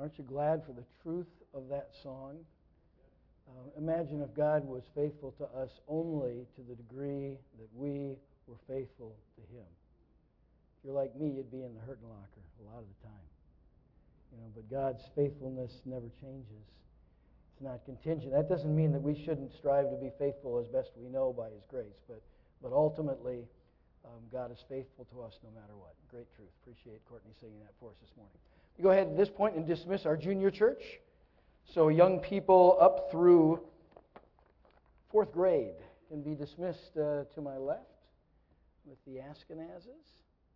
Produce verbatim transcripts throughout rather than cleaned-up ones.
Aren't you glad for the truth of that song? Uh, imagine if God was faithful to us only to the degree that we were faithful to Him. If you're like me, you'd be in the hurting locker a lot of the time. You know, but God's faithfulness never changes. It's not contingent. That doesn't mean that we shouldn't strive to be faithful as best we know by His grace, but but ultimately, um, God is faithful to us no matter what. Great truth. Appreciate Courtney singing that for us this morning. We go ahead at this point and dismiss our junior church. So young people up through fourth grade can be dismissed uh, to my left with the Ashkenazes.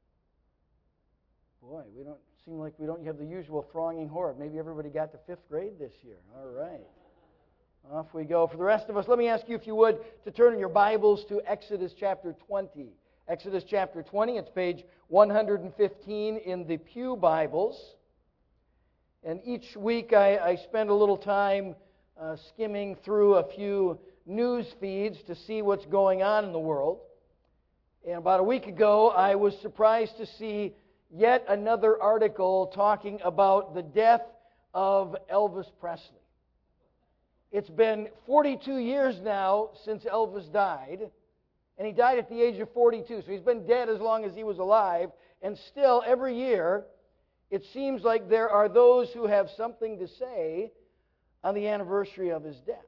Boy, we don't seem like we don't have the usual thronging horde. Maybe everybody got to fifth grade this year. All right. Off we go. For the rest of us, let me ask you, if you would, to turn in your Bibles to Exodus chapter twenty. Exodus chapter twenty, it's page one hundred fifteen in the Pew Bibles. And each week I, I spend a little time uh, skimming through a few news feeds to see what's going on in the world. And about a week ago, I was surprised to see yet another article talking about the death of Elvis Presley. It's been forty-two years now since Elvis died, and he died at the age of forty-two, so he's been dead as long as he was alive, and still every year it seems like there are those who have something to say on the anniversary of his death.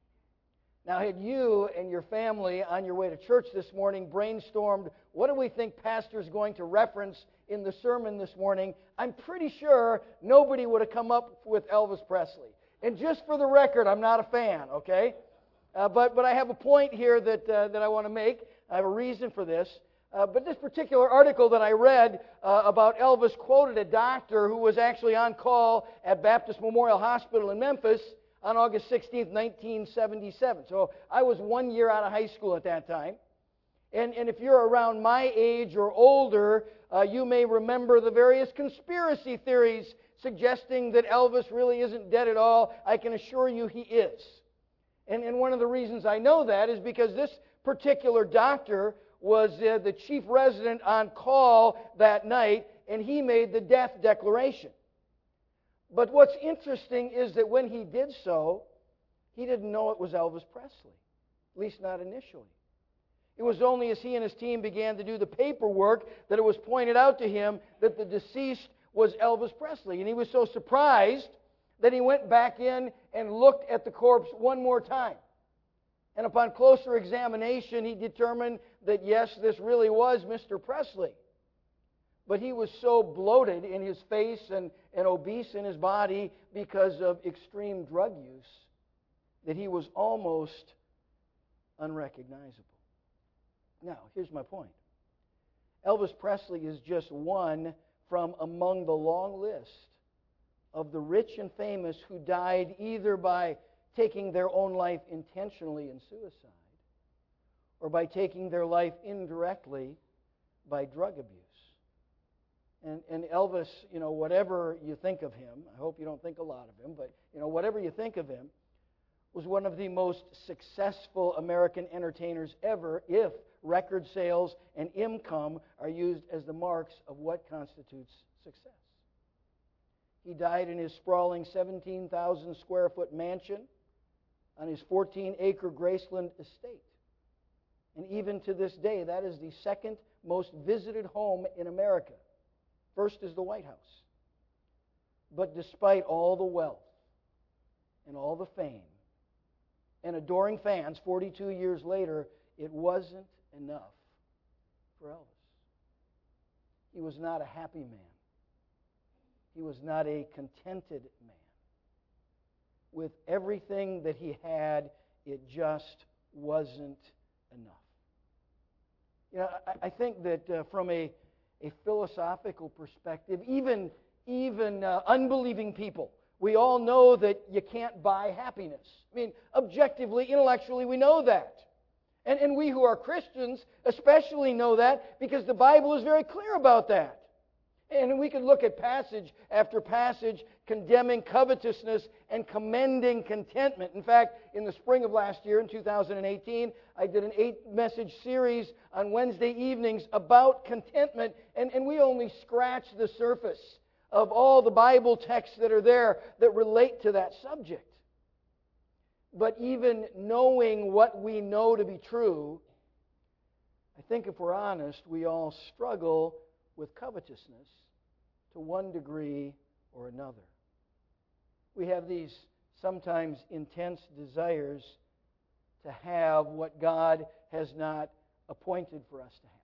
Now, had you and your family on your way to church this morning brainstormed, what do we think Pastor's going to reference in the sermon this morning, I'm pretty sure nobody would have come up with Elvis Presley. And just for the record, I'm not a fan, okay? Uh, but but I have a point here that uh, that I want to make. I have a reason for this. Uh, but this particular article that I read uh, about Elvis quoted a doctor who was actually on call at Baptist Memorial Hospital in Memphis on August sixteenth, nineteen seventy-seven. So I was one year out of high school at that time. And, and if you're around my age or older, uh, you may remember the various conspiracy theories suggesting that Elvis really isn't dead at all. I can assure you he is. And, and one of the reasons I know that is because this particular doctor was uh, the chief resident on call that night, and he made the death declaration. But what's interesting is that when he did so, he didn't know it was Elvis Presley, at least not initially. It was only as he and his team began to do the paperwork that it was pointed out to him that the deceased was Elvis Presley. And he was so surprised that he went back in and looked at the corpse one more time. And upon closer examination, he determined that yes, this really was Mister Presley. But he was so bloated in his face and, and obese in his body because of extreme drug use that he was almost unrecognizable. Now, here's my point. Elvis Presley is just one from among the long list of the rich and famous who died either by taking their own life intentionally in suicide or by taking their life indirectly by drug abuse. And, and Elvis, you know, whatever you think of him, I hope you don't think a lot of him, but, you know, whatever you think of him, was one of the most successful American entertainers ever if record sales and income are used as the marks of what constitutes success. He died in his sprawling seventeen thousand square foot mansion on his fourteen acre Graceland estate. And even to this day, that is the second most visited home in America. First is the White House. But despite all the wealth and all the fame and adoring fans, forty-two years later, it wasn't enough for Elvis. He was not a happy man. He was not a contented man. With everything that he had, it just wasn't enough. You know, I, I think that uh, from a, a philosophical perspective, even, even uh, unbelieving people, we all know that you can't buy happiness. I mean, objectively, intellectually, we know that. And, and we who are Christians especially know that because the Bible is very clear about that. And we could look at passage after passage condemning covetousness and commending contentment. In fact, in the spring of last year, in two thousand eighteen, I did an eight-message series on Wednesday evenings about contentment, and, and we only scratched the surface of all the Bible texts that are there that relate to that subject. But even knowing what we know to be true, I think if we're honest, we all struggle with covetousness to one degree or another. We have these sometimes intense desires to have what God has not appointed for us to have.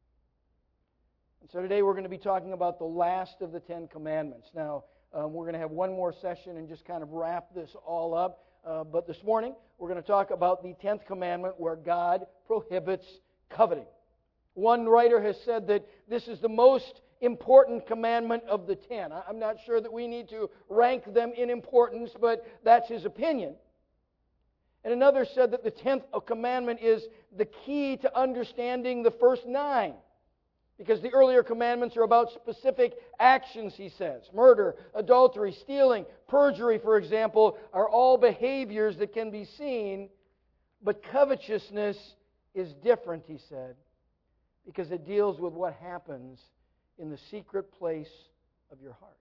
And so today we're going to be talking about the last of the Ten Commandments. Now, um, we're going to have one more session and just kind of wrap this all up. Uh, but this morning, we're going to talk about the tenth commandment where God prohibits coveting. One writer has said that this is the most important commandment of the ten. I'm not sure that we need to rank them in importance, but that's his opinion. And another said that the tenth commandment is the key to understanding the first nine. Because the earlier commandments are about specific actions, he says. Murder, adultery, stealing, perjury, for example, are all behaviors that can be seen. But covetousness is different, he said, because it deals with what happens in the secret place of your heart.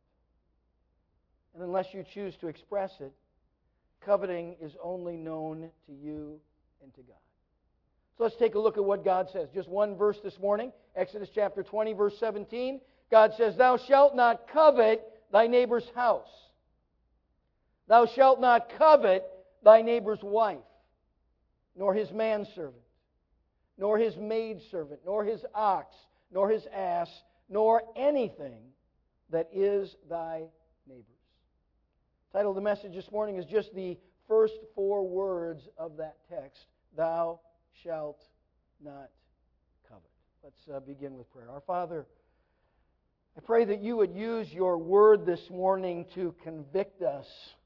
And unless you choose to express it, coveting is only known to you and to God. So let's take a look at what God says. Just one verse this morning, Exodus chapter twenty, verse seventeen. God says, "Thou shalt not covet thy neighbor's house. Thou shalt not covet thy neighbor's wife, nor his manservant, nor his maidservant, nor his ox, nor his ass, nor anything that is thy neighbor's." The title of the message this morning is just the first four words of that text. Thou shalt not covet. Let's uh, begin with prayer. Our Father, I pray that you would use your word this morning to convict us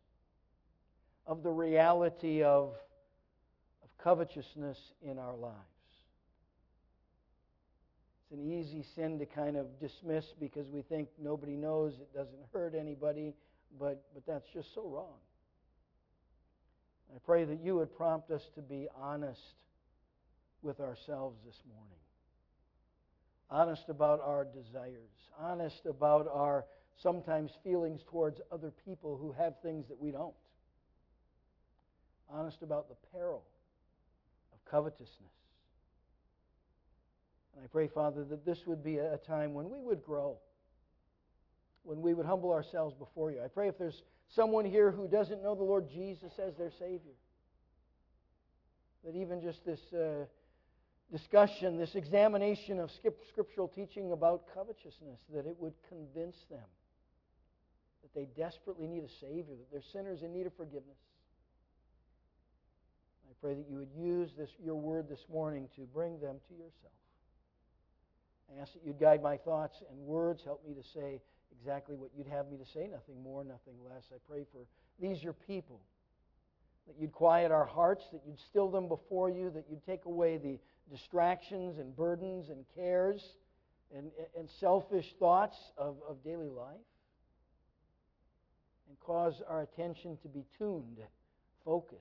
of the reality of, of covetousness in our lives. It's an easy sin to kind of dismiss because we think nobody knows, it doesn't hurt anybody, but, but that's just so wrong. I pray that you would prompt us to be honest with ourselves this morning. Honest about our desires. Honest about our sometimes feelings towards other people who have things that we don't. Honest about the peril of covetousness. And I pray, Father, that this would be a time when we would grow, when we would humble ourselves before you. I pray if there's someone here who doesn't know the Lord Jesus as their Savior, that even just this uh, discussion, this examination of scriptural teaching about covetousness, that it would convince them that they desperately need a Savior, that they're sinners in need of forgiveness. I pray that you would use this, your word this morning to bring them to yourself. I ask that you'd guide my thoughts and words, help me to say exactly what you'd have me to say, nothing more, nothing less. I pray for these your people, that you'd quiet our hearts, that you'd still them before you, that you'd take away the distractions and burdens and cares and, and selfish thoughts of, of daily life, and cause our attention to be tuned, focused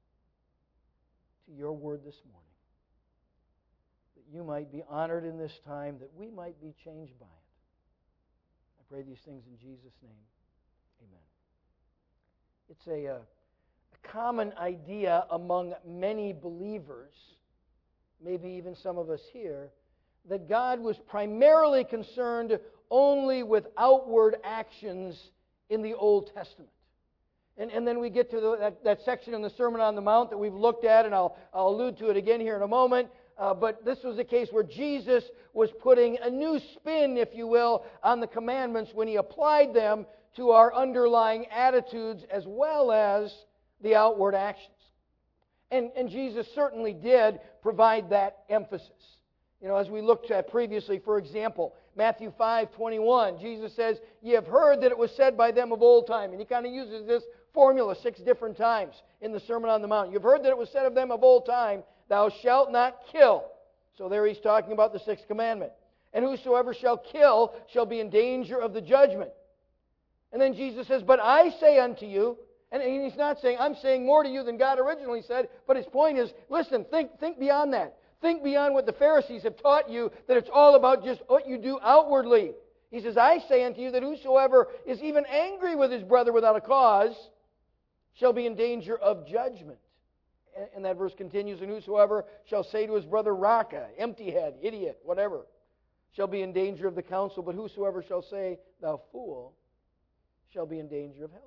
to your word this morning, that you might be honored in this time, that we might be changed by it. I pray these things in Jesus' name. Amen. It's a, uh, a common idea among many believers, maybe even some of us here, that God was primarily concerned only with outward actions in the Old Testament. And, and then we get to the, that, that section in the Sermon on the Mount that we've looked at, and I'll, I'll allude to it again here in a moment. Uh, but this was a case where Jesus was putting a new spin, if you will, on the commandments when he applied them to our underlying attitudes as well as the outward actions. And, and Jesus certainly did provide that emphasis. You know, as we looked at previously, for example, Matthew five twenty-one, Jesus says, "Ye have heard that it was said by them of old time." And he kind of uses this formula six different times in the Sermon on the Mount. "You've heard that it was said of them of old time, Thou shalt not kill." So there he's talking about the sixth commandment. "And whosoever shall kill shall be in danger of the judgment." And then Jesus says, "But I say unto you," and he's not saying, I'm saying more to you than God originally said, but his point is, listen, think, think beyond that. Think beyond what the Pharisees have taught you, that it's all about just what you do outwardly. He says, I say unto you that whosoever is even angry with his brother without a cause shall be in danger of judgment. And that verse continues, and whosoever shall say to his brother, Raka, empty head, idiot, whatever, shall be in danger of the council, but whosoever shall say, thou fool, shall be in danger of hellfire.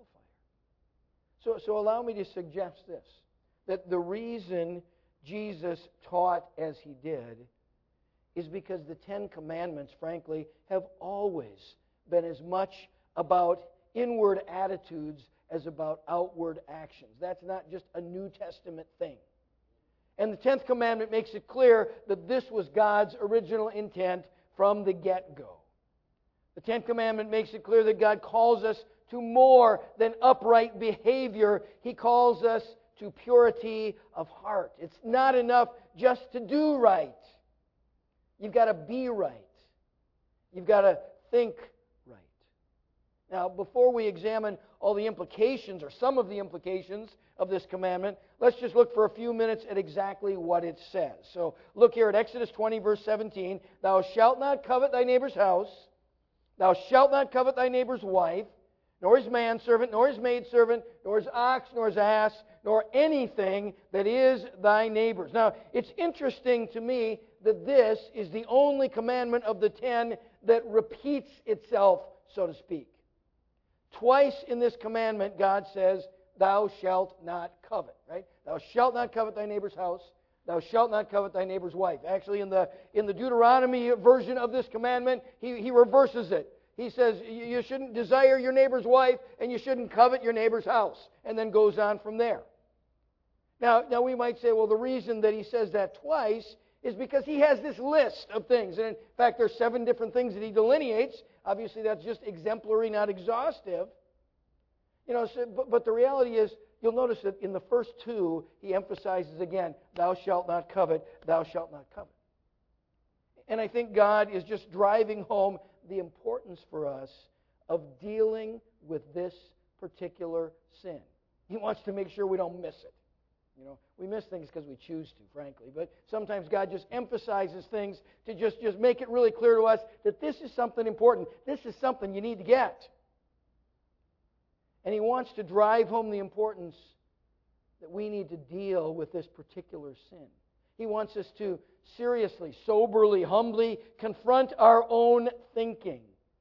So, so allow me to suggest this, that the reason Jesus taught as he did is because the Ten Commandments, frankly, have always been as much about inward attitudes as about outward actions. That's not just a New Testament thing. And the Tenth Commandment makes it clear that this was God's original intent from the get-go. The Tenth Commandment makes it clear that God calls us to more than upright behavior. He calls us to purity of heart. It's not enough just to do right. You've got to be right. You've got to think right. Now, before we examine all the implications, or some of the implications of this commandment, let's just look for a few minutes at exactly what it says. So look here at Exodus twenty, verse seventeen. Thou shalt not covet thy neighbor's house. Thou shalt not covet thy neighbor's wife, nor his manservant, nor his maidservant, nor his ox, nor his ass, nor anything that is thy neighbor's. Now, it's interesting to me that this is the only commandment of the ten that repeats itself, so to speak. Twice in this commandment, God says, thou shalt not covet, right? Thou shalt not covet thy neighbor's house. Thou shalt not covet thy neighbor's wife. Actually, in the in the Deuteronomy version of this commandment, he, he reverses it. He says you shouldn't desire your neighbor's wife and you shouldn't covet your neighbor's house, and then goes on from there. Now, now we might say, well, the reason that he says that twice is because he has this list of things. And in fact, there's seven different things that he delineates. Obviously, that's just exemplary, not exhaustive. You know, so, but, but the reality is, you'll notice that in the first two, he emphasizes again, thou shalt not covet, thou shalt not covet. And I think God is just driving home the importance for us of dealing with this particular sin. He wants to make sure we don't miss it. You know, we miss things because we choose to, frankly. But sometimes God just emphasizes things to just, just make it really clear to us that this is something important. This is something you need to get. And He wants to drive home the importance that we need to deal with this particular sin. He wants us to seriously, soberly, humbly confront our own thinking.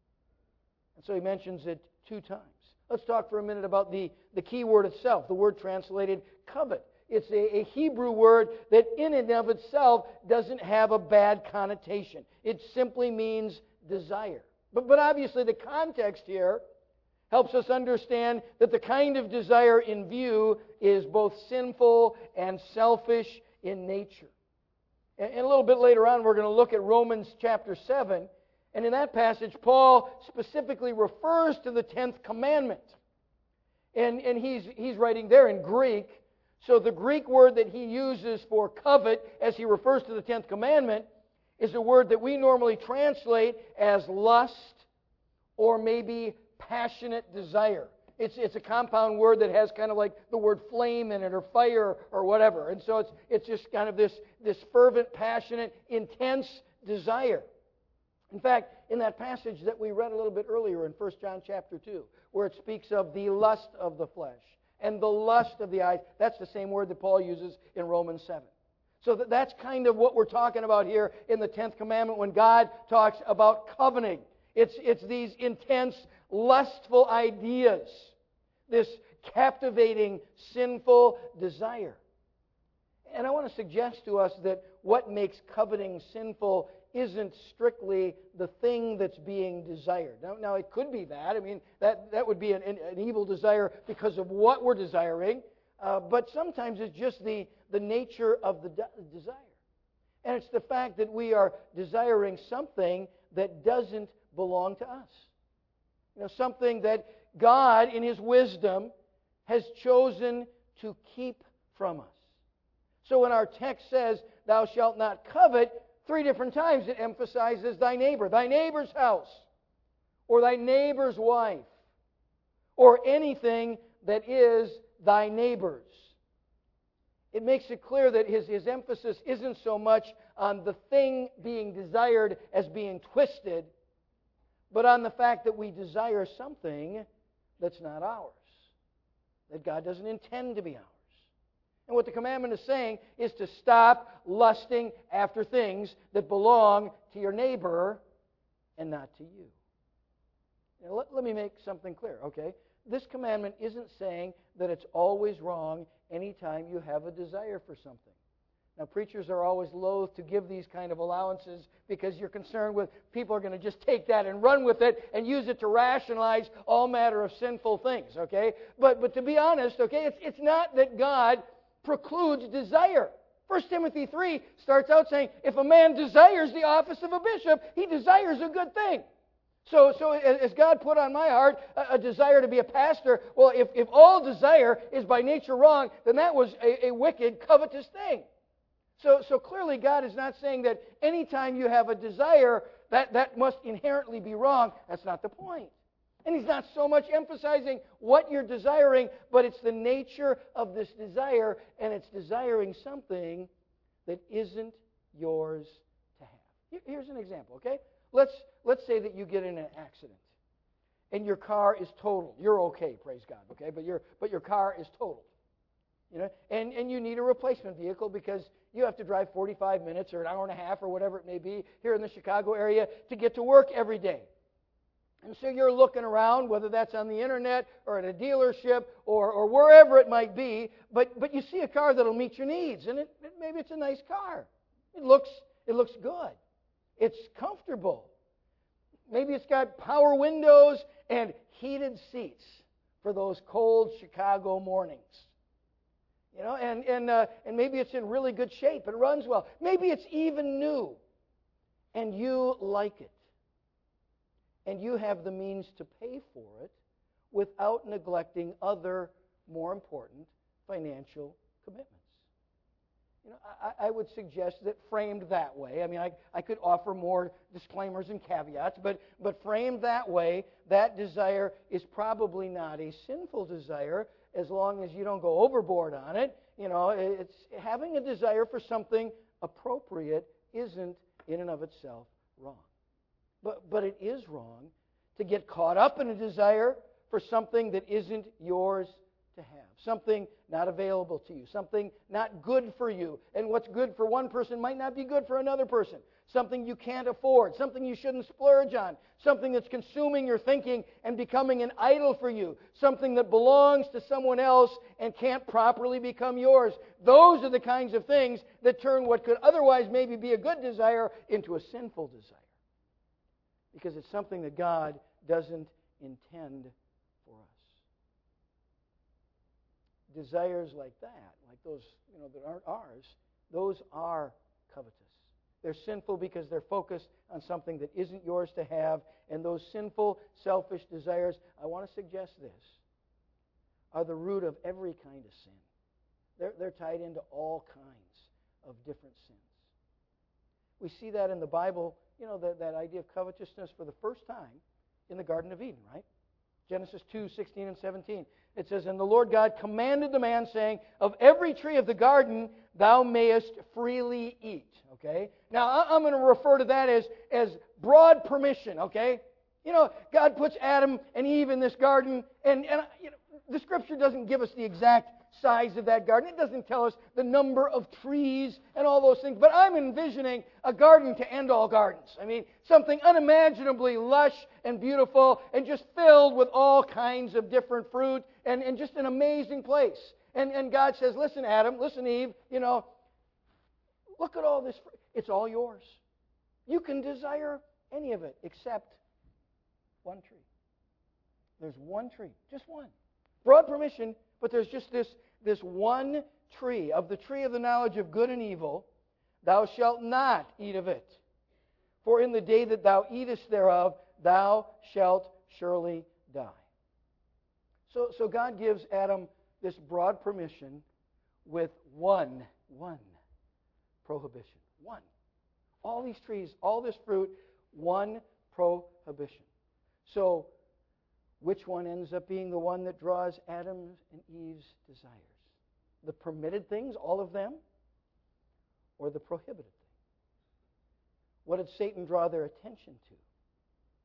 And so He mentions it two times. Let's talk for a minute about the, the key word itself, the word translated covet. It's a, a Hebrew word that in and of itself doesn't have a bad connotation. It simply means desire. But, but obviously the context here helps us understand that the kind of desire in view is both sinful and selfish in nature. And, and a little bit later on we're going to look at Romans chapter seven. And in that passage, Paul specifically refers to the tenth commandment. And, and he's, he's writing there in Greek. So the Greek word that he uses for covet, as he refers to the tenth commandment, is a word that we normally translate as lust or maybe passionate desire. It's, it's a compound word that has kind of like the word flame in it or fire or whatever. And so it's, it's just kind of this, this fervent, passionate, intense desire. In fact, in that passage that we read a little bit earlier in First John chapter two, where it speaks of the lust of the flesh and the lust of the eyes, that's the same word that Paul uses in Romans seven. So that that's kind of what we're talking about here in the tenth commandment when God talks about coveting. It's, it's these intense, lustful ideas, this captivating, sinful desire. And I want to suggest to us that what makes coveting sinful isn't strictly the thing that's being desired. Now, now it could be that. I mean, that, that would be an, an, an evil desire because of what we're desiring. Uh, but sometimes it's just the, the nature of the de- desire. And it's the fact that we are desiring something that doesn't belong to us. You know, something that God, in His wisdom, has chosen to keep from us. So when our text says, thou shalt not covet, three different times it emphasizes thy neighbor, thy neighbor's house, or thy neighbor's wife, or anything that is thy neighbor's. It makes it clear that his, his emphasis isn't so much on the thing being desired as being twisted, but on the fact that we desire something that's not ours, that God doesn't intend to be ours. And what the commandment is saying is to stop lusting after things that belong to your neighbor and not to you. Now, let, let me make something clear, okay? This commandment isn't saying that it's always wrong anytime you have a desire for something. Now, preachers are always loath to give these kind of allowances because you're concerned with people are going to just take that and run with it and use it to rationalize all matter of sinful things, okay? But but to be honest, okay, it's it's not that God precludes desire. First Timothy three starts out saying, if a man desires the office of a bishop, he desires a good thing. So, so as God put on my heart a, a desire to be a pastor, well, if, if all desire is by nature wrong, then that was a, a wicked, covetous thing. So, so clearly God is not saying that anytime you have a desire, that, that must inherently be wrong. That's not the point. And He's not so much emphasizing what you're desiring, but it's the nature of this desire, and it's desiring something that isn't yours to have. Here's an example, okay? Let's, let's say that you get in an accident, and your car is totaled. You're okay, praise God, okay? But, your but your car is totaled. You know, and, and you need a replacement vehicle because you have to drive forty-five minutes or an hour and a half or whatever it may be here in the Chicago area to get to work every day. And so you're looking around, whether that's on the internet or at a dealership or, or wherever it might be, but, but you see a car that'll meet your needs, and it, it, maybe it's a nice car. It looks, it looks good. It's comfortable. Maybe it's got power windows and heated seats for those cold Chicago mornings. You know, and and uh, and maybe it's in really good shape. It runs well. Maybe it's even new, and you like it. And you have the means to pay for it without neglecting other, more important, financial commitments. You know, I, I would suggest that framed that way, I mean, I, I could offer more disclaimers and caveats, but, but framed that way, that desire is probably not a sinful desire as long as you don't go overboard on it. You know, it's having a desire for something appropriate isn't in and of itself wrong. But, but it is wrong to get caught up in a desire for something that isn't yours to have, something not available to you, something not good for you. And what's good for one person might not be good for another person. Something you can't afford, something you shouldn't splurge on, something that's consuming your thinking and becoming an idol for you, something that belongs to someone else and can't properly become yours. Those are the kinds of things that turn what could otherwise maybe be a good desire into a sinful desire. Because it's something that God doesn't intend for us. Desires like that, like those, you know, that aren't ours, those are covetous. They're sinful because they're focused on something that isn't yours to have. And those sinful, selfish desires, I want to suggest this, are the root of every kind of sin. They're, they're tied into all kinds of different sins. We see that in the Bible, you know, that, that idea of covetousness for the first time in the Garden of Eden, right? Genesis two, sixteen and seventeen. It says, and the Lord God commanded the man, saying, of every tree of the garden thou mayest freely eat. Okay? Now, I'm going to refer to that as, as broad permission, okay? You know, God puts Adam and Eve in this garden, and, and you know, the Scripture doesn't give us the exact size of that garden. It doesn't tell us the number of trees and all those things. But I'm envisioning a garden to end all gardens. I mean, something unimaginably lush and beautiful and just filled with all kinds of different fruit and, and just an amazing place. And, and God says, listen, Adam, listen, Eve, you know, look at all this fruit. It's all yours. You can desire any of it except one tree. There's one tree, just one. Broad permission, but there's just this, this one tree. Of the tree of the knowledge of good and evil, thou shalt not eat of it. For in the day that thou eatest thereof, thou shalt surely die. So, so God gives Adam this broad permission with one, one prohibition. One. All these trees, all this fruit, one prohibition. So, which one ends up being the one that draws Adam's and Eve's desires? The permitted things, all of them, or the prohibited things? What did Satan draw their attention to?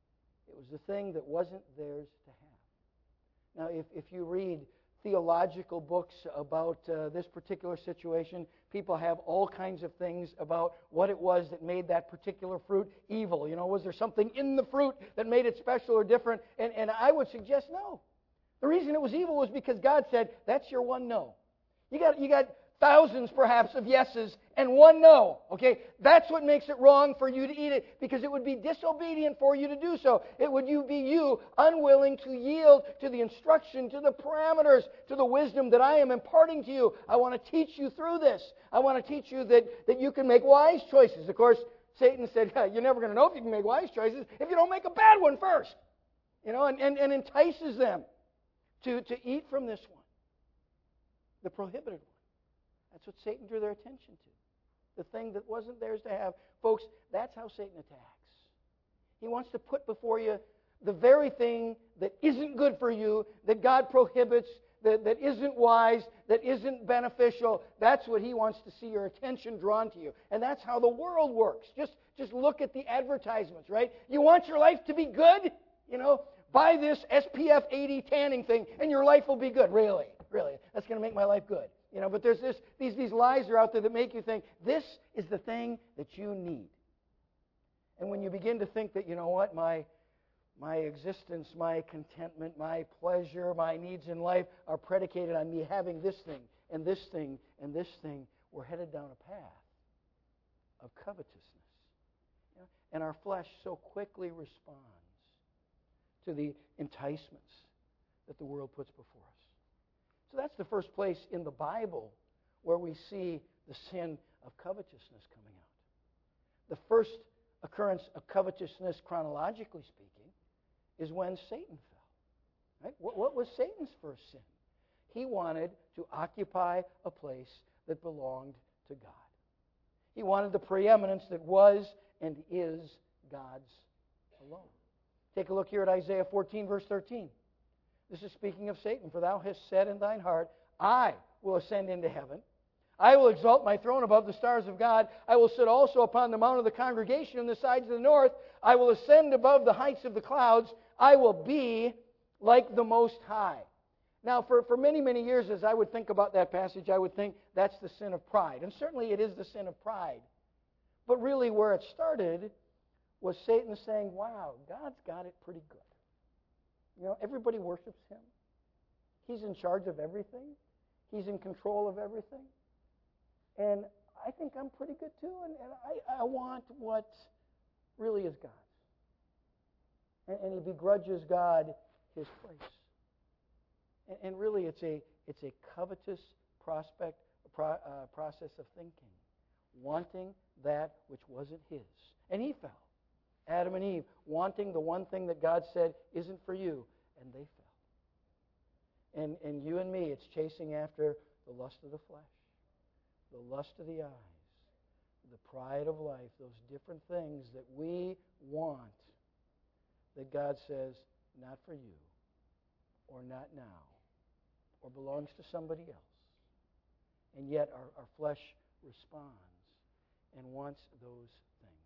It was the thing that wasn't theirs to have. Now, if, if you read theological books about uh, this particular situation, people have all kinds of things about what it was that made that particular fruit evil. You know, was there something in the fruit that made it special or different? And, and I would suggest no. The reason it was evil was because God said, that's your one no. You got, you got thousands, perhaps, of yeses and one no. Okay? That's what makes it wrong for you to eat it, because it would be disobedient for you to do so. It would you be you unwilling to yield to the instruction, to the parameters, to the wisdom that I am imparting to you. I want to teach you through this. I want to teach you that, that you can make wise choices. Of course, Satan said, yeah, you're never going to know if you can make wise choices if you don't make a bad one first. You know, and, and, and entices them to, to eat from this one, the prohibited one. That's what Satan drew their attention to. The thing that wasn't theirs to have. Folks, that's how Satan attacks. He wants to put before you the very thing that isn't good for you, that God prohibits, that, that isn't wise, that isn't beneficial. That's what he wants to see your attention drawn to you. And that's how the world works. Just, just look at the advertisements, right? You want your life to be good? You know, buy this S P F eighty tanning thing and your life will be good. Really? Really? That's going to make my life good. You know, but there's this, these, these lies are out there that make you think this is the thing that you need. And when you begin to think that, you know what, my, my existence, my contentment, my pleasure, my needs in life are predicated on me having this thing and this thing and this thing, we're headed down a path of covetousness. You know? And our flesh so quickly responds to the enticements that the world puts before us. So that's the first place in the Bible where we see the sin of covetousness coming out. The first occurrence of covetousness, chronologically speaking, is when Satan fell. Right? What, what was Satan's first sin? He wanted to occupy a place that belonged to God. He wanted the preeminence that was and is God's alone. Take a look here at Isaiah fourteen, verse thirteen. This is speaking of Satan. For thou hast said in thine heart, I will ascend into heaven. I will exalt my throne above the stars of God. I will sit also upon the mount of the congregation in the sides of the north. I will ascend above the heights of the clouds. I will be like the Most High. Now, for, for many, many years, as I would think about that passage, I would think that's the sin of pride. And certainly it is the sin of pride. But really where it started was Satan saying, wow, God's got it pretty good. You know, everybody worships him. He's in charge of everything. He's in control of everything. And I think I'm pretty good too, and, and I, I want what really is God's. And, and he begrudges God his place. And, and really it's a, it's a covetous prospect, pro, uh, process of thinking, wanting that which wasn't his. And he fell. Adam and Eve, wanting the one thing that God said isn't for you, and they fell. And, and you and me, it's chasing after the lust of the flesh, the lust of the eyes, the pride of life, those different things that we want that God says, not for you, or not now, or belongs to somebody else. And yet our, our flesh responds and wants those things.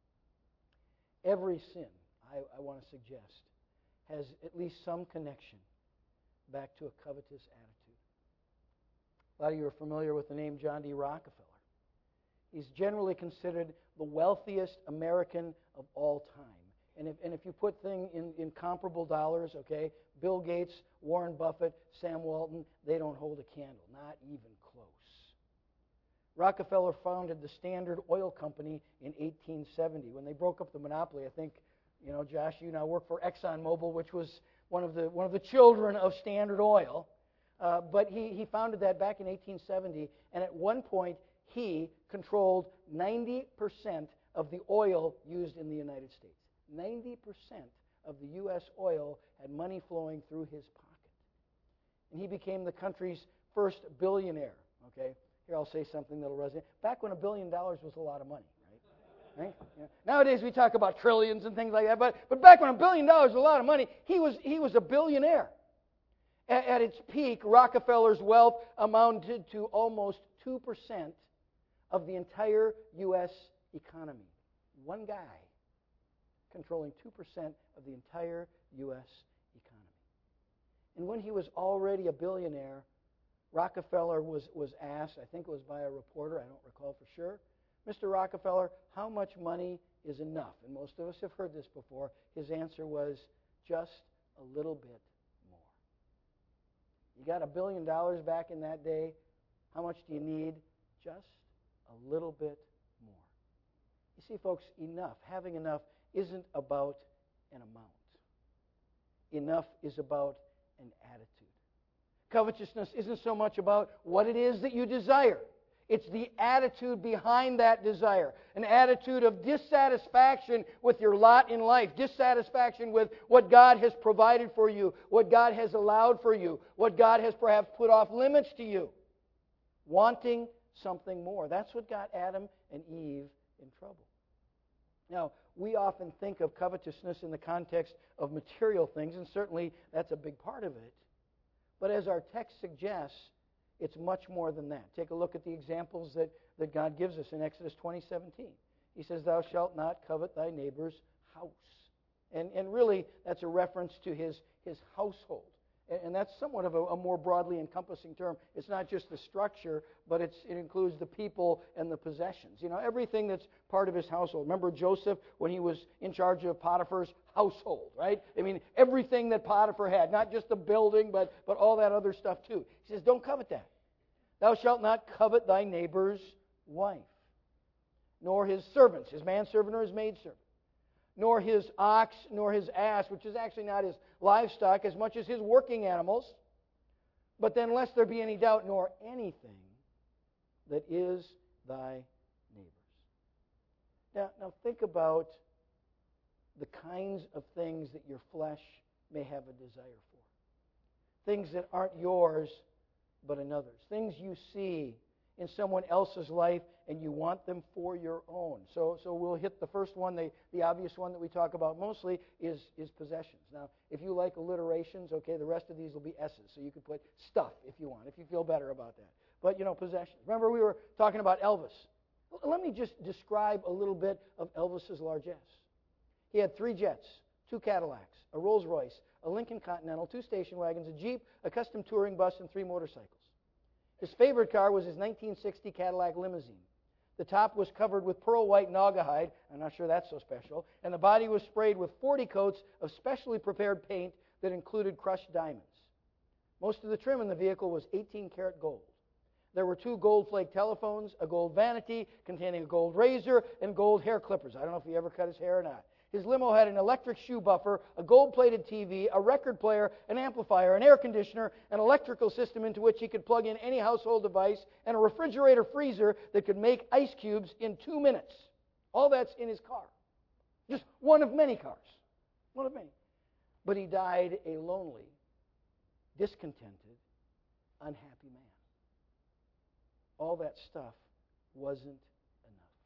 Every sin, I, I want to suggest, has at least some connection back to a covetous attitude. A lot of you are familiar with the name John D. Rockefeller. He's generally considered the wealthiest American of all time. And if, and if you put things in, in comparable dollars, okay, Bill Gates, Warren Buffett, Sam Walton, they don't hold a candle, not even close. Rockefeller founded the Standard Oil Company in eighteen seventy. When they broke up the monopoly, I think, you know, Josh, you now work for ExxonMobil, which was one of the one of the children of Standard Oil. Uh, but he, he founded that back in eighteen seventy, and at one point he controlled ninety percent of the oil used in the United States. ninety percent of the U S oil had money flowing through his pocket. And he became the country's first billionaire, okay? Here, I'll say something that'll resonate. Back when a billion dollars was a lot of money, right? right? Yeah. Nowadays we talk about trillions and things like that, but, but back when a billion dollars was a lot of money, he was, he was a billionaire. At, at its peak, Rockefeller's wealth amounted to almost two percent of the entire U S economy. One guy controlling two percent of the entire U S economy. And when he was already a billionaire, Rockefeller was, was asked, I think it was by a reporter, I don't recall for sure, Mister Rockefeller, how much money is enough? And most of us have heard this before. His answer was, just a little bit more. You got a billion dollars back in that day. How much do you need? Just a little bit more. You see, folks, enough, having enough, isn't about an amount. Enough is about an attitude. Covetousness isn't so much about what it is that you desire. It's the attitude behind that desire. An attitude of dissatisfaction with your lot in life. Dissatisfaction with what God has provided for you. What God has allowed for you. What God has perhaps put off limits to you. Wanting something more. That's what got Adam and Eve in trouble. Now, we often think of covetousness in the context of material things, and certainly that's a big part of it. But as our text suggests, it's much more than that. Take a look at the examples that, that God gives us in Exodus twenty seventeen. He says, thou shalt not covet thy neighbor's house. And, and really, that's a reference to his, his household. And, and that's somewhat of a, a more broadly encompassing term. It's not just the structure, but it's, it includes the people and the possessions. You know, everything that's part of his household. Remember Joseph when he was in charge of Potiphar's household, right? I mean, everything that Potiphar had, not just the building, but, but all that other stuff too. He says, don't covet that. Thou shalt not covet thy neighbor's wife, nor his servants, his manservant or his maidservant, nor his ox, nor his ass, which is actually not his livestock as much as his working animals. But then, lest there be any doubt, nor anything that is thy neighbor's. Now, now think about the kinds of things that your flesh may have a desire for. Things that aren't yours, but another's. Things you see in someone else's life and you want them for your own. So so we'll hit the first one, the, the obvious one that we talk about mostly is, is possessions. Now, if you like alliterations, okay, the rest of these will be S's. So you could put stuff if you want, if you feel better about that. But, you know, possessions. Remember we were talking about Elvis. Let me just describe a little bit of Elvis's largesse. He had three jets, two Cadillacs, a Rolls Royce, a Lincoln Continental, two station wagons, a Jeep, a custom touring bus, and three motorcycles. His favorite car was his nineteen sixty Cadillac limousine. The top was covered with pearl white Naugahyde. I'm not sure that's so special. And the body was sprayed with forty coats of specially prepared paint that included crushed diamonds. Most of the trim in the vehicle was eighteen karat gold. There were two gold flake telephones, a gold vanity containing a gold razor, and gold hair clippers. I don't know if he ever cut his hair or not. His limo had an electric shoe buffer, a gold-plated T V, a record player, an amplifier, an air conditioner, an electrical system into which he could plug in any household device, and a refrigerator freezer that could make ice cubes in two minutes. All that's in his car. Just one of many cars. One of many. But he died a lonely, discontented, unhappy man. All that stuff wasn't enough.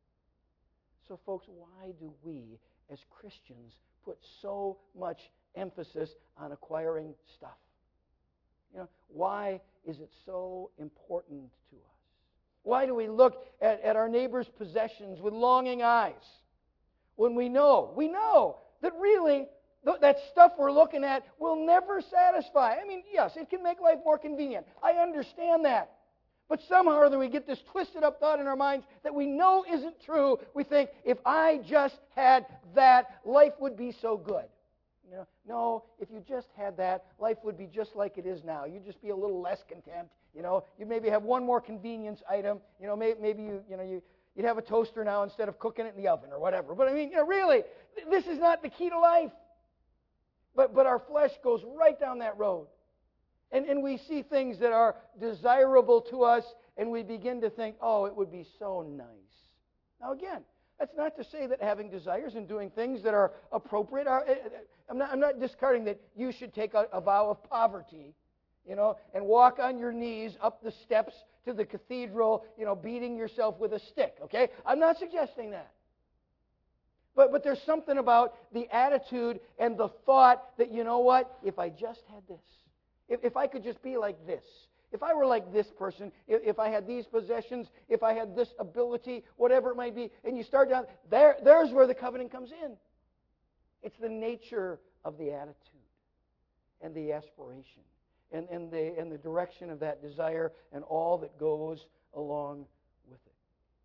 So, folks, why do we, as Christians, put so much emphasis on acquiring stuff? You know, why is it so important to us? Why do we look at, at our neighbor's possessions with longing eyes when we know, we know that really th- that stuff we're looking at will never satisfy? I mean, yes, it can make life more convenient. I understand that. But somehow or other we get this twisted up thought in our minds that we know isn't true. We think, if I just had that, life would be so good. You know, no, if you just had that, life would be just like it is now. You'd just be a little less content. You know, you'd maybe have one more convenience item. You know, maybe, maybe you, you know, you, you'd have a toaster now instead of cooking it in the oven or whatever. But I mean, you know, really, th- this is not the key to life. But but our flesh goes right down that road. And, and we see things that are desirable to us, and we begin to think, oh, it would be so nice. Now, again, that's not to say that having desires and doing things that are appropriate are... I'm not, I'm not discarding that you should take a, a vow of poverty, you know, and walk on your knees up the steps to the cathedral, you know, beating yourself with a stick, okay? I'm not suggesting that. But, but there's something about the attitude and the thought that, you know what, if I just had this, If, if I could just be like this, if I were like this person, if, if I had these possessions, if I had this ability, whatever it might be, and you start down, there, there's where the covenant comes in. It's the nature of the attitude and the aspiration and, and, the, and the direction of that desire and all that goes along with it.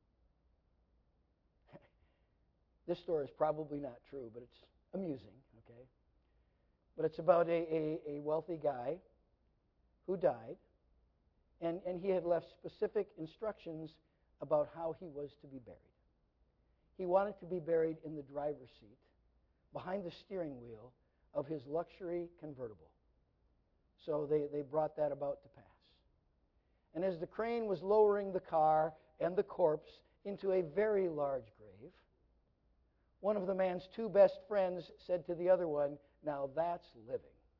This story is probably not true, but it's amusing, okay? But it's about a, a, a wealthy guy who died, and, and he had left specific instructions about how he was to be buried. He wanted to be buried in the driver's seat, behind the steering wheel of his luxury convertible. So they, they brought that about to pass. And as the crane was lowering the car and the corpse into a very large grave, one of the man's two best friends said to the other one, "Now that's living."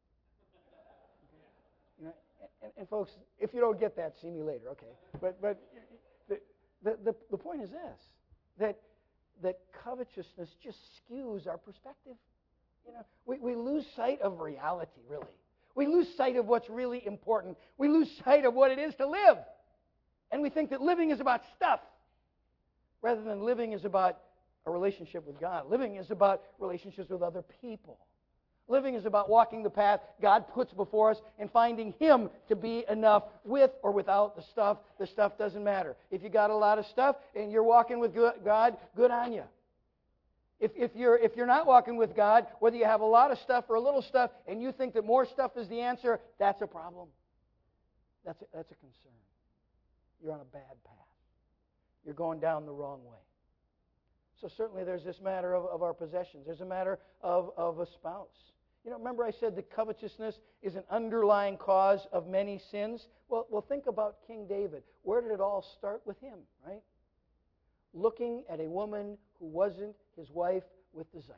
You know, and, and folks, if you don't get that, see me later, okay? But but the the the, the point is this: that that covetousness just skews our perspective. You know, we, we lose sight of reality, really. We lose sight of what's really important. We lose sight of what it is to live. And we think that living is about stuff, rather than living is about a relationship with God. Living is about relationships with other people. Living is about walking the path God puts before us and finding Him to be enough with or without the stuff. The stuff doesn't matter. If you got a lot of stuff and you're walking with God, good on you. If, if, you're, if you're not walking with God, whether you have a lot of stuff or a little stuff, and you think that more stuff is the answer, that's a problem. That's a, that's a concern. You're on a bad path. You're going down the wrong way. So certainly there's this matter of, of our possessions. There's a matter of, of a spouse. You know, remember I said that covetousness is an underlying cause of many sins? Well, well, think about King David. Where did it all start with him, right? Looking at a woman who wasn't his wife with desire.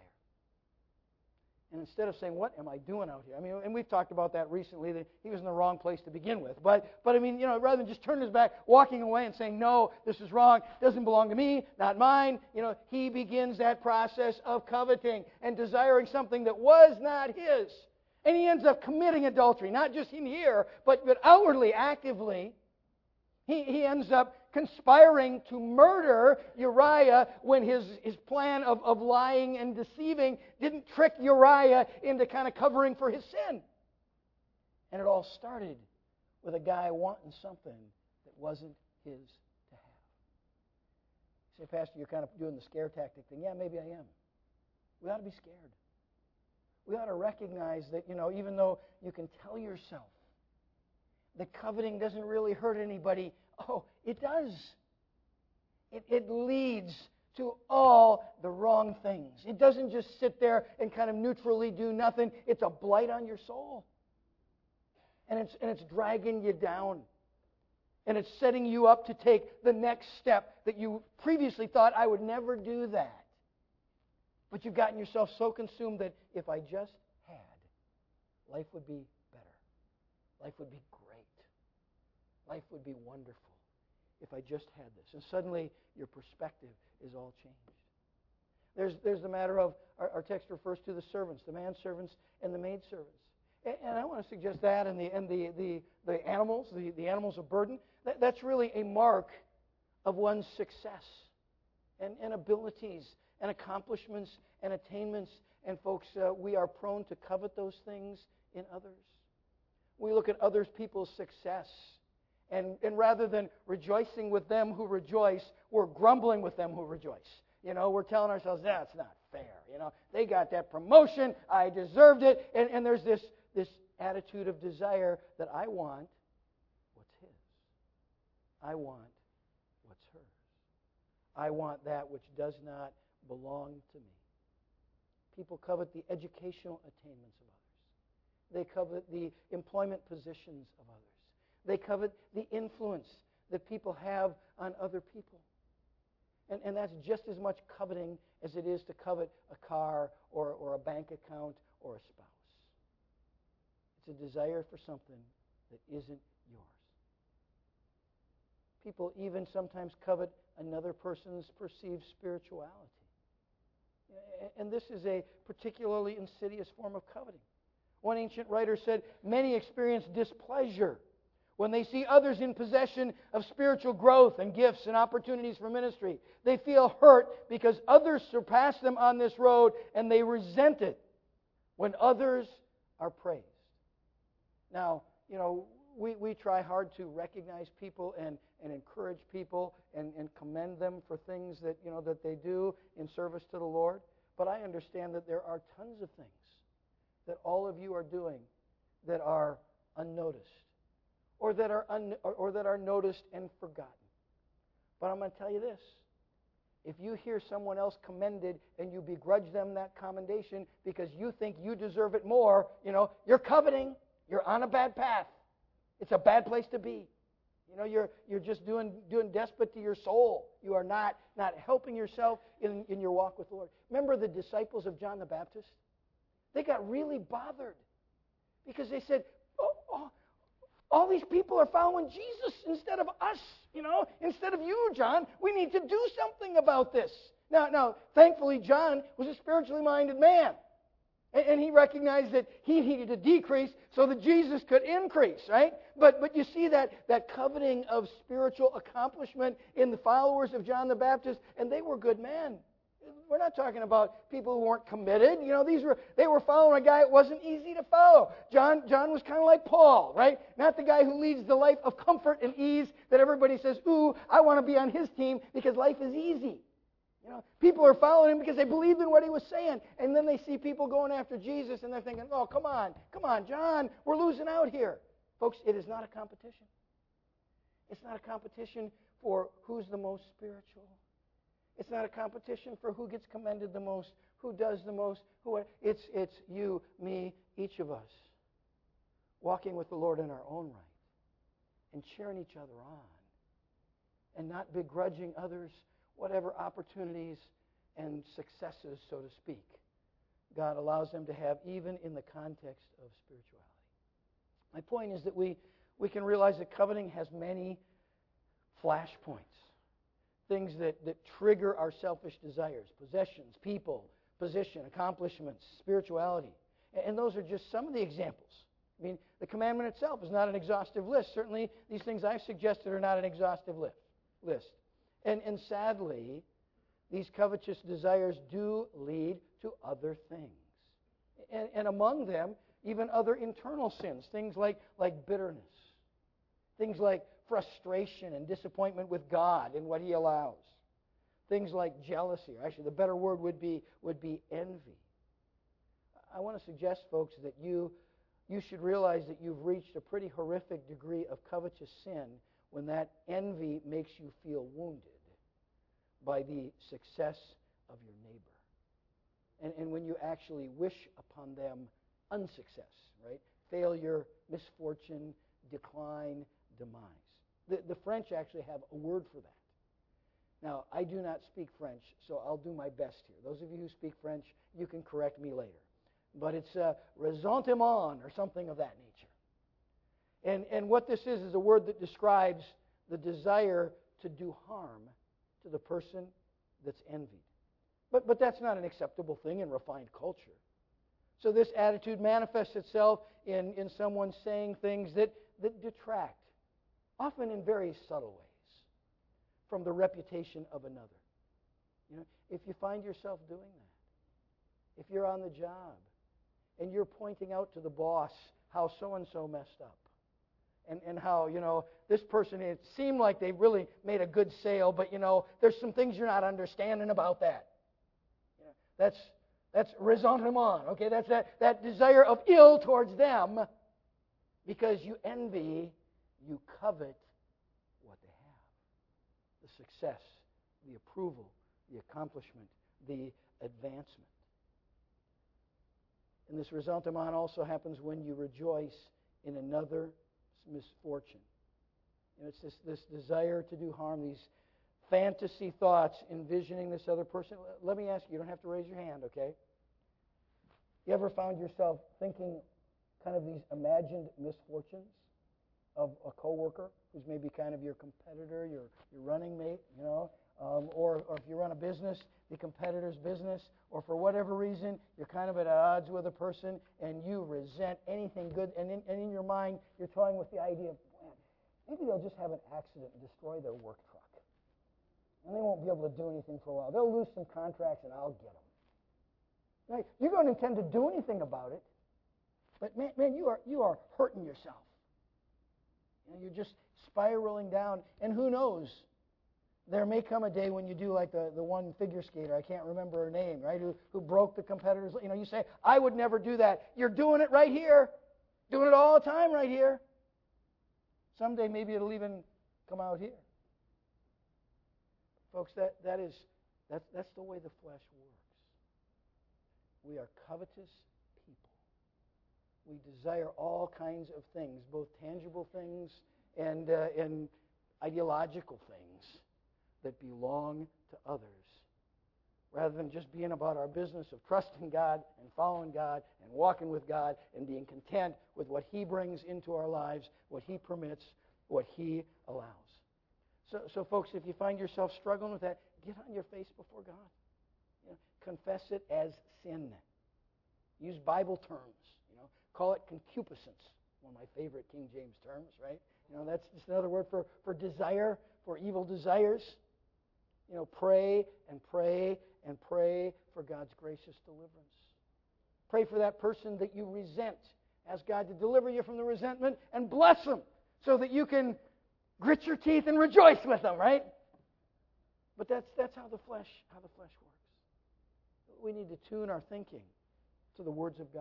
And instead of saying, what am I doing out here? I mean, and we've talked about that recently, that he was in the wrong place to begin with. But, but I mean, you know, rather than just turning his back, walking away and saying, no, this is wrong, doesn't belong to me, not mine, you know, he begins that process of coveting and desiring something that was not his. And he ends up committing adultery, not just in here, but, but outwardly, actively. He, he ends up conspiring to murder Uriah when his, his plan of, of lying and deceiving didn't trick Uriah into kind of covering for his sin. And it all started with a guy wanting something that wasn't his to have. You say, Pastor, you're kind of doing the scare tactic thing. Yeah, maybe I am. We ought to be scared. We ought to recognize that, you know, even though you can tell yourself that coveting doesn't really hurt anybody, oh, it does. It, it leads to all the wrong things. It doesn't just sit there and kind of neutrally do nothing. It's a blight on your soul. And it's, and it's dragging you down. And it's setting you up to take the next step that you previously thought, I would never do that. But you've gotten yourself so consumed that if I just had, life would be better. Life would be great. Life would be wonderful if I just had this. And suddenly your perspective is all changed. There's, there's the matter of, our, our text refers to the servants, the manservants and the maidservants. And, and I want to suggest that and the, and the, the, the animals, the, the animals of burden, that, that's really a mark of one's success and, and abilities and accomplishments and attainments. And folks, uh, we are prone to covet those things in others. We look at other people's success, and, and rather than rejoicing with them who rejoice, we're grumbling with them who rejoice. You know, we're telling ourselves, that's not fair. You know, they got that promotion, I deserved it, and, and there's this, this attitude of desire that I want what's his. I want what's hers. I want that which does not belong to me. People covet the educational attainments of others. They covet the employment positions of others. They covet the influence that people have on other people. And, and that's just as much coveting as it is to covet a car or, or a bank account or a spouse. It's a desire for something that isn't yours. People even sometimes covet another person's perceived spirituality. And this is a particularly insidious form of coveting. One ancient writer said, many experience displeasure When they see others in possession of spiritual growth and gifts and opportunities for ministry, they feel hurt because others surpass them on this road, and they resent it when others are praised. Now, you know, we, we try hard to recognize people and, and encourage people and, and commend them for things that, you know, that they do in service to the Lord. But I understand that there are tons of things that all of you are doing that are unnoticed, or that are un, or, or that are noticed and forgotten. But I'm going to tell you this. If you hear someone else commended and you begrudge them that commendation because you think you deserve it more, you know, you're coveting. You're on a bad path. It's a bad place to be. You know, you're you're just doing doing despot to your soul. You are not, not helping yourself in, in your walk with the Lord. Remember the disciples of John the Baptist? They got really bothered because they said, oh, oh, all these people are following Jesus instead of us, you know, instead of you, John. We need to do something about this. Now, now, thankfully, John was a spiritually minded man. And he recognized that he needed to decrease so that Jesus could increase, right? But but you see that, that coveting of spiritual accomplishment in the followers of John the Baptist, and they were good men. We're not talking about people who weren't committed. You know, these were they were following a guy it wasn't easy to follow. John John was kind of like Paul, right? Not the guy who leads the life of comfort and ease that everybody says, ooh, I want to be on his team because life is easy. You know, people are following him because they believed in what he was saying. And then they see people going after Jesus and they're thinking, oh, come on, come on, John, we're losing out here. Folks, it is not a competition. It's not a competition for who's the most spiritual. It's not a competition for who gets commended the most, who does the most. Who It's, it's you, me, each of us, walking with the Lord in our own right and cheering each other on and not begrudging others whatever opportunities and successes, so to speak, God allows them to have, even in the context of spirituality. My point is that we, we can realize that coveting has many flashpoints, things that, that trigger our selfish desires, possessions, people, position, accomplishments, spirituality. And those are just some of the examples. I mean, the commandment itself is not an exhaustive list. Certainly, these things I've suggested are not an exhaustive list. list. And, and sadly, these covetous desires do lead to other things. And, and among them, even other internal sins, things like, like bitterness, things like frustration and disappointment with God and what He allows, things like jealousy, or actually the better word would be, would be envy. I want to suggest, folks, that you, you should realize that you've reached a pretty horrific degree of covetous sin when that envy makes you feel wounded by the success of your neighbor. And, and when you actually wish upon them unsuccess, right? Failure, misfortune, decline, demise. The, the French actually have a word for that. Now, I do not speak French, so I'll do my best here. Those of you who speak French, you can correct me later. But it's uh, ressentiment or something of that nature. And, and what this is is a word that describes the desire to do harm to the person that's envied. But, but that's not an acceptable thing in refined culture. So this attitude manifests itself in, in someone saying things that, that detract, often in very subtle ways, from the reputation of another. You know, if you find yourself doing that, if you're on the job and you're pointing out to the boss how so-and-so messed up, And, and how, you know, this person, it seemed like they really made a good sale, but, you know, there's some things you're not understanding about that. You know, that's that's ressentiment, okay? That's that, that desire of ill towards them because you envy, you covet what they have. The success, the approval, the accomplishment, the advancement. And this ressentiment also happens when you rejoice in another misfortune. You know, it's this, this desire to do harm, these fantasy thoughts, envisioning this other person. Let me ask you, you don't have to raise your hand, okay? You ever found yourself thinking kind of these imagined misfortunes of a coworker who's maybe kind of your competitor, your, your running mate, you know, um, or, or if you run a business, the competitor's business, or for whatever reason, you're kind of at odds with a person and you resent anything good, and in, and in your mind, you're toying with the idea of, man, maybe they'll just have an accident and destroy their work truck. And they won't be able to do anything for a while. They'll lose some contracts and I'll get them. Right? You don't intend to do anything about it. But man, man you are you are hurting yourself. You know, you're just spiraling down. And who knows? There may come a day when you do like the, the one figure skater, I can't remember her name, right, who, who broke the competitor's, you know, you say, I would never do that. You're doing it right here. Doing it all the time right here. Someday maybe it'll even come out here. Folks, that, that is, that's, that's the way the flesh works. We are covetous people. We desire all kinds of things, both tangible things and, uh, and ideological things that belong to others, rather than just being about our business of trusting God and following God and walking with God and being content with what He brings into our lives, what He permits, what He allows. So, so folks, if you find yourself struggling with that, get on your face before God. You know, confess it as sin. Use Bible terms. You know, call it concupiscence. One of my favorite King James terms, right? You know, that's just another word for, for desire, for evil desires. You know, pray and pray and pray for God's gracious deliverance. Pray for that person that you resent. Ask God to deliver you from the resentment and bless them so that you can grit your teeth and rejoice with them, right? But that's that's how the flesh how the flesh works. We need to tune our thinking to the words of God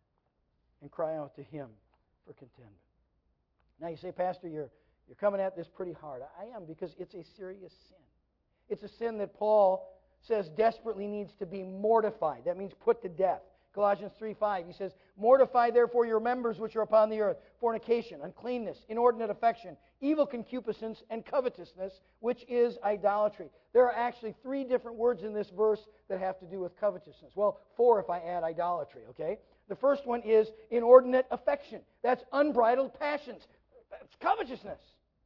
and cry out to Him for contentment. Now you say, Pastor, you're you're coming at this pretty hard. I am, because it's a serious sin. It's a sin that Paul says desperately needs to be mortified. That means put to death. Colossians three five, he says, mortify therefore your members which are upon the earth, fornication, uncleanness, inordinate affection, evil concupiscence, and covetousness, which is idolatry. There are actually three different words in this verse that have to do with covetousness. Well, four if I add idolatry, okay? The first one is inordinate affection. That's unbridled passions. That's covetousness.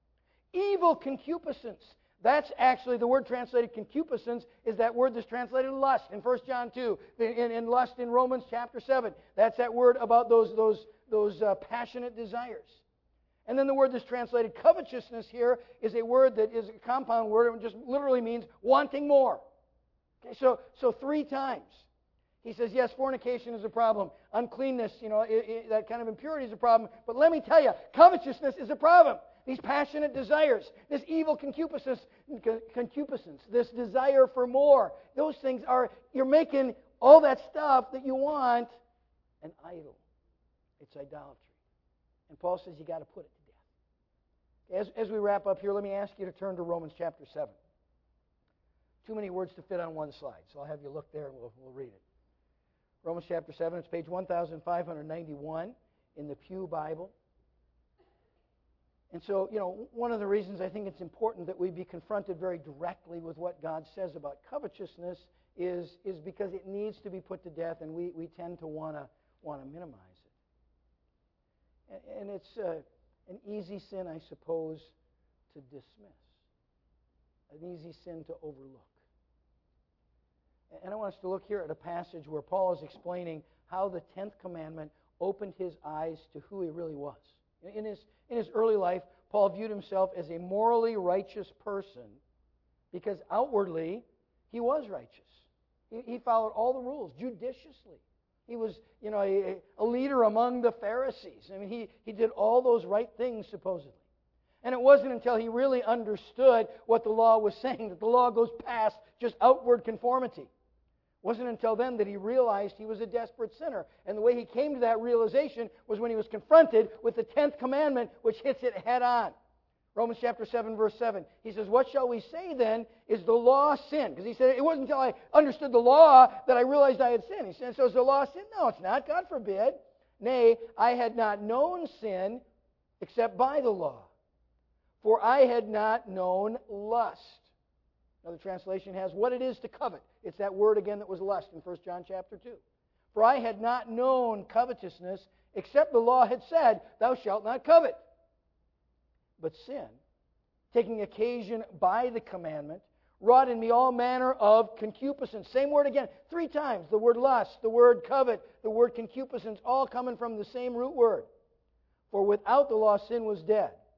Evil concupiscence. That's actually, the word translated concupiscence is that word that's translated lust in First John two, in, in lust in Romans chapter seven. That's that word about those, those, those uh, passionate desires. And then the word that's translated covetousness here is a word that is a compound word. It just literally means wanting more. Okay, so, so three times. He says, yes, fornication is a problem. Uncleanness, you know, it, it, that kind of impurity is a problem. But let me tell you, covetousness is a problem. These passionate desires, this evil concupiscence, concupiscence, this desire for more, those things are, you're making all that stuff that you want an idol. It's idolatry. And Paul says you got to put it to death. As, as we wrap up here, let me ask you to turn to Romans chapter seven. Too many words to fit on one slide, so I'll have you look there and we'll, we'll read it. Romans chapter seven, it's page one thousand five hundred ninety-one in the Pew Bible. And so, you know, one of the reasons I think it's important that we be confronted very directly with what God says about covetousness is, is because it needs to be put to death, and we, we tend to want to want to minimize it. And, and it's uh, an easy sin, I suppose, to dismiss, an easy sin to overlook. And I want us to look here at a passage where Paul is explaining how the tenth commandment opened his eyes to who he really was. In his, in his early life, Paul viewed himself as a morally righteous person because outwardly he was righteous. He, he followed all the rules judiciously. He was, you know, a, a leader among the Pharisees. I mean, he, he did all those right things, supposedly. And it wasn't until he really understood what the law was saying that the law goes past just outward conformity. It wasn't until then that he realized he was a desperate sinner. And the way he came to that realization was when he was confronted with the tenth commandment, which hits it head on. Romans chapter seven, verse seven. He says, what shall we say then? Is the law sin? Because he said, it wasn't until I understood the law that I realized I had sinned. He said, so is the law sin? No, it's not. God forbid. Nay, I had not known sin except by the law. For I had not known lust. Another translation has what it is to covet. It's that word again that was lust in First John chapter two. For I had not known covetousness, except the law had said, thou shalt not covet. But sin, taking occasion by the commandment, wrought in me all manner of concupiscence. Same word again, three times. The word lust, the word covet, the word concupiscence, all coming from the same root word. For without the law sin was dead.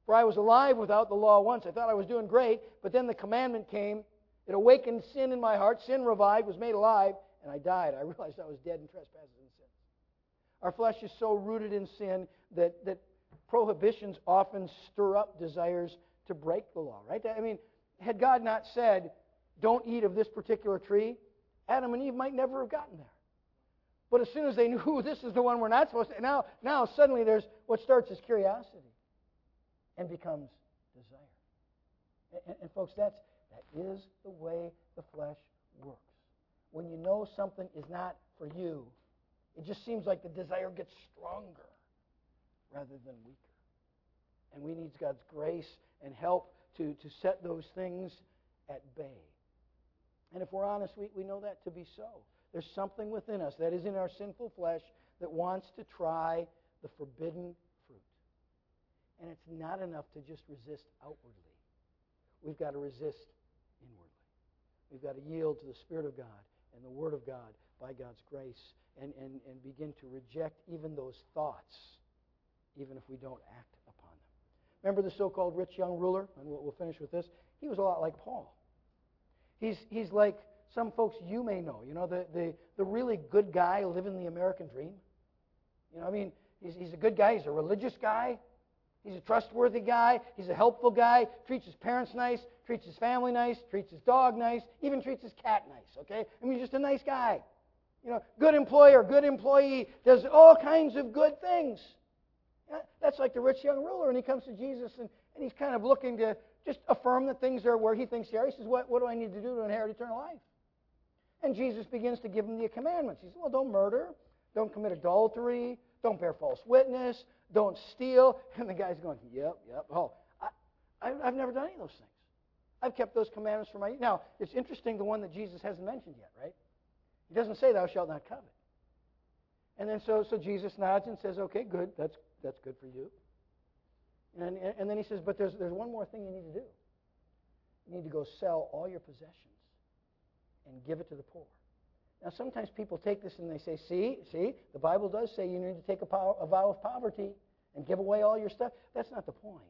For I was alive without the law once. I thought I was doing great, but then the commandment came. It awakened sin in my heart. Sin revived, was made alive, and I died. I realized I was dead in trespasses and sins. Our flesh is so rooted in sin that, that prohibitions often stir up desires to break the law, right? I mean, had God not said, don't eat of this particular tree, Adam and Eve might never have gotten there. But as soon as they knew this is the one we're not supposed to, now, now suddenly there's what starts as curiosity and becomes desire. And, and folks, that's, that is the way the flesh works. When you know something is not for you, it just seems like the desire gets stronger rather than weaker. And we need God's grace and help to, to set those things at bay. And if we're honest, we, we know that to be so. There's something within us that is in our sinful flesh that wants to try the forbidden fruit. And it's not enough to just resist outwardly. We've got to resist inwardly. We've got to yield to the Spirit of God and the Word of God by God's grace and, and, and begin to reject even those thoughts, even if we don't act upon them. Remember the so-called rich young ruler? And we'll, we'll finish with this. He was a lot like Paul. He's, he's like some folks you may know. You know, the, the, the really good guy living the American dream. You know, I mean, he's, he's a good guy. He's a religious guy. He's a trustworthy guy. He's a helpful guy. Treats his parents nice. Treats his family nice. Treats his dog nice. Even treats his cat nice, okay? I mean, he's just a nice guy. You know, good employer, good employee, does all kinds of good things. That's like the rich young ruler, and he comes to Jesus, and, and he's kind of looking to just affirm that things are where he thinks they are. He says, what, what do I need to do to inherit eternal life? And Jesus begins to give him the commandments. He says, well, don't murder, don't commit adultery, don't bear false witness, don't steal. And the guy's going, yep, yep. Oh, I, I, I've never done any of those things. I've kept those commandments for my... Now, it's interesting, the one that Jesus hasn't mentioned yet, right? He doesn't say, thou shalt not covet. And then so, so Jesus nods and says, okay, good, that's, that's good for you. And, and then he says, but there's, there's one more thing you need to do. You need to go sell all your possessions and give it to the poor. Now, sometimes people take this and they say, see, see, the Bible does say you need to take a, pow- a vow of poverty and give away all your stuff. That's not the point.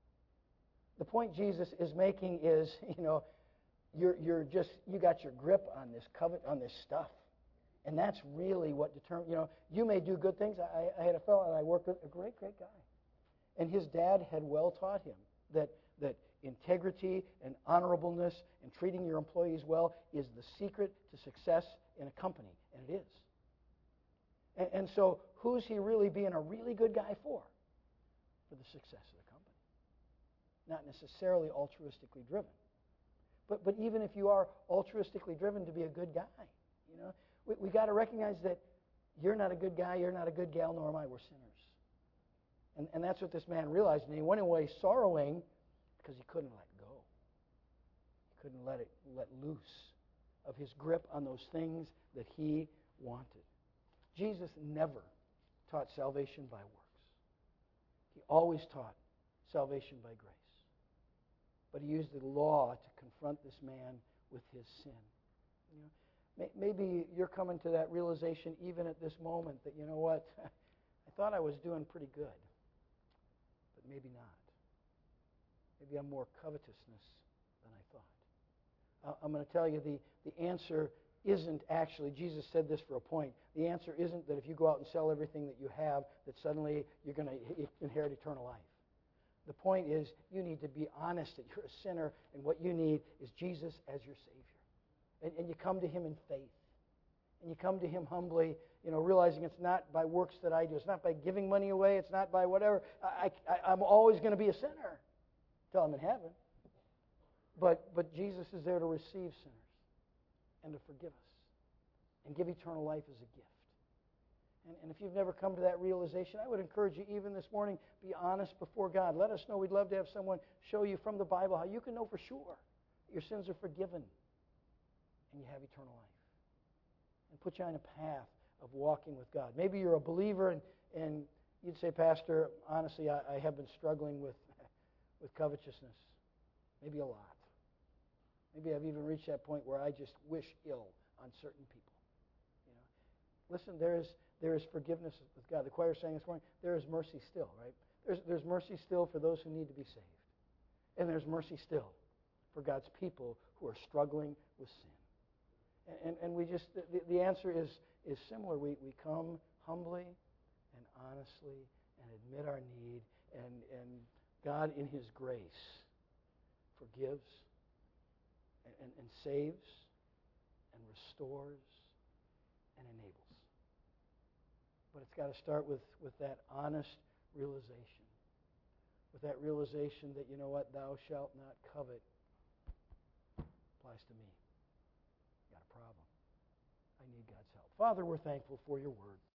The point Jesus is making is, you know, you're, you're just, you got your grip on this covet, on this stuff. And that's really what determines, you know, you may do good things. I, I had a fellow that I worked with, a great, great guy. And his dad had well taught him that, that integrity and honorableness and treating your employees well is the secret to success in a company. And it is. And, and so who's he really being a really good guy for? For the success of the company. Not necessarily altruistically driven. But, but even if you are altruistically driven to be a good guy, you know, we, we got to recognize that you're not a good guy, you're not a good gal, nor am I. We're sinners. And, and that's what this man realized. And he went away sorrowing because he couldn't let go. He couldn't let it let loose of his grip on those things that he wanted. Jesus never taught salvation by works. He always taught salvation by grace. But he used the law to confront this man with his sin. You know, maybe you're coming to that realization even at this moment that, you know what, I thought I was doing pretty good. But maybe not. Maybe I'm more covetousness than I thought. Uh, I'm going to tell you the, the answer isn't actually, Jesus said this for a point, the answer isn't that if you go out and sell everything that you have, that suddenly you're going to inherit eternal life. The point is you need to be honest that you're a sinner, and what you need is Jesus as your Savior. And, and you come to him in faith. And you come to him humbly, you know, realizing it's not by works that I do. It's not by giving money away. It's not by whatever. I, I, I'm always going to be a sinner until I'm in heaven. But, but Jesus is there to receive sinners and to forgive us and give eternal life as a gift. And, and if you've never come to that realization, I would encourage you even this morning, be honest before God. Let us know. We'd love to have someone show you from the Bible how you can know for sure that your sins are forgiven and you have eternal life. And put you on a path of walking with God. Maybe you're a believer and, and you'd say, Pastor, honestly, I, I have been struggling with, with covetousness. Maybe a lot. Maybe I've even reached that point where I just wish ill on certain people. You know, listen, there is there is forgiveness with God. The choir sang this morning, there is mercy still, right? There's, there's mercy still for those who need to be saved. And there's mercy still for God's people who are struggling with sin. And, and, and we just, the, the answer is, is similar. We, we come humbly and honestly and admit our need, and, and God in His grace forgives and, and, and saves and restores and enables. But it's got to start with, with that honest realization. With that realization that, you know what, thou shalt not covet applies to me. Got a problem. I need God's help. Father, we're thankful for your word.